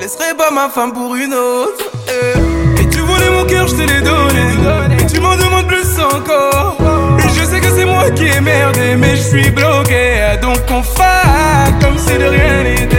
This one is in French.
laisserai pas ma femme pour une autre. Et tu voulais mon cœur, je te l'ai donné. Et tu m'en demandes plus encore. Et je sais que c'est moi qui ai merdé, mais je suis bloqué. Donc on fait comme si de rien n'était.